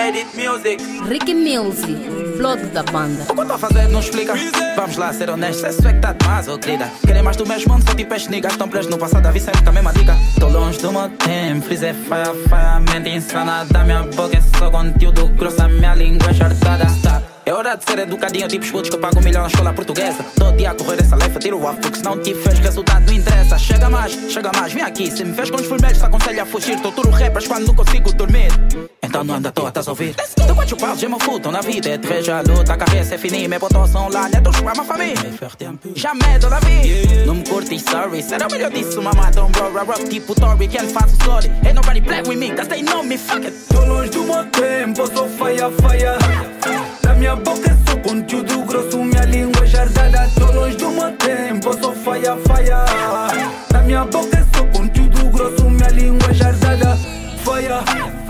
Edit Music. Ricky Mills, blog da banda. O que eu tô a fazer não explica. Vamos lá ser honestos, esse é que tá demais, oh querida. Querem mais do mesmo mundo, só tipo estes niggas. Estão presos no passado, a vi sempre com a mesma dica. Tô longe do meu tempo, fiz é faia, mente insana. Da minha boca é só conteúdo grosso, a minha língua é chartada. É hora de ser educadinho, tipo escudos que eu pago 1 milhão na escola portuguesa. Todo dia a correr essa lefa, tiro o off, porque se não te fez resultado não interessa. Chega mais, vem aqui. Se me fez com os vermelhos, te aconselho a fugir. Torturo rappers quando não consigo dormir. Então não anda à toa, estás a ouvir? Então quantos paus já me fudam na vida? É te vejo a luta, a cabeça é fininha. Me botou som lá, neto, chupar uma família. Já medo da vida. Não me curtis, sorry. Será o melhor disso, mamá? Don't bro, rock tipo Tory. Quem faz o sorry? Ain't nobody play with me, cause they know me, fuck it. Tô longe do meu tempo, sou faia. Da minha boca é só conteúdo grosso, minha língua é jardada. Tô longe do meu tempo, sou faia. Da minha boca é só conteúdo grosso, minha língua é jardada. Faia.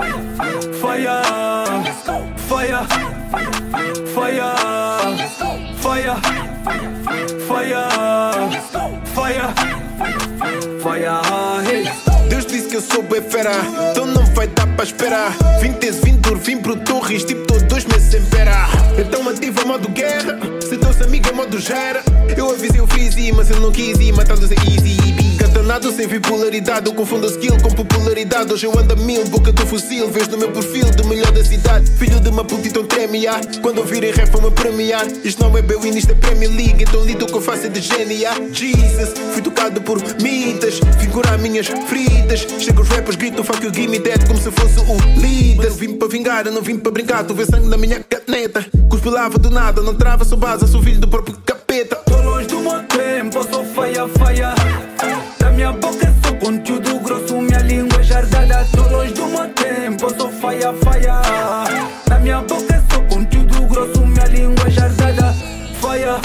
Deus disse que eu sou bué fera, então não vai dar pra esperar. Vim tese, vim duro, vim pro Torres, tipo tô 2 meses sem pera. Então ativa modo guerra, se teu amigo é modo gera. Eu avisei o Freezy, mas ele não quis ir, matando sem easy. Catanado sem bipolaridade, eu confundo skill com popularidade. Hoje eu ando a 1000, boca do fuzil. Vês no meu perfil, do melhor da cidade. Filho de uma puta, então treme, ah. Quando ouvirem rap vão-me premiar. Isto não é Bewin, isto é Premier League. Então lido que eu faço é de gênio, ah. Jesus, fui tocado por mitas, vim curar minhas feridas. Chega os rappers, gritam fuck you, give me that, como se fosse o líder. Eu vim para vingar, eu não vim para brincar. Tu vê sangue na minha caneta. Cuspe lava do nada, não trava, sou base, sou filho do próprio capeta. Tô longe do meu tempo, sou faia. Da minha boca é só conteúdo grosso, minha língua é jardada. Tô longe do meu tempo, sou faia. Da minha boca é só conteúdo grosso, minha língua é jardada. Faia.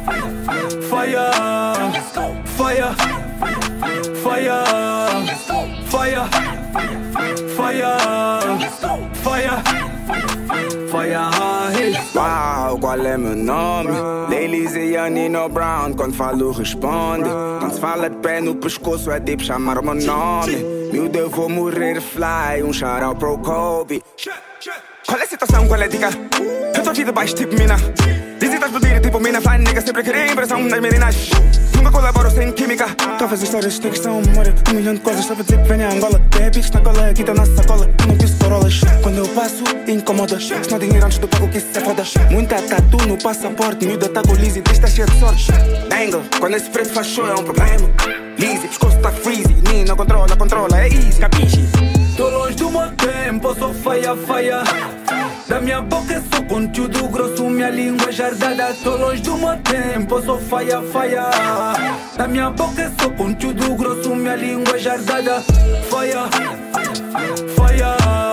Uau, qual é meu nome? Ladies e Nino Brown, quando falo responde. Quando se fala de pé no pescoço é tipo chamar o meu nome. Miúdo, eu vou morrer fly, um shout out pro Kobe. Qual é a situação, qual é a dica? Eu tô aqui de baixo tipo mina. Dizem que estás pedir tipo mina. Fly nigga, sempre querer impressão nas meninas. Nunca colaboro sem química. Tô a fazer histórias, tem questão, memória. 1 milhão de coisas, só para dizer que venha a Angola. Tem piques na cola, aqui tá na sacola. Eu não piso corolas. Quando eu passo, incomoda. Se não dinheiro antes do pago, que isso é foda. Muita tatu no passaporte. Miúda tá com Lizzy, está cheia de sorte. Dangle, quando esse preto faz show é um problema. Lizzy, pescoço tá freezy. Nina controla, é easy, capiche. Tô longe do meu tempo, sou faia. Da minha boca é só conteúdo grosso, minha língua é jardada. Tô longe do meu tempo, sou faia. Da minha boca é só conteúdo grosso, minha língua é jardada. Faia.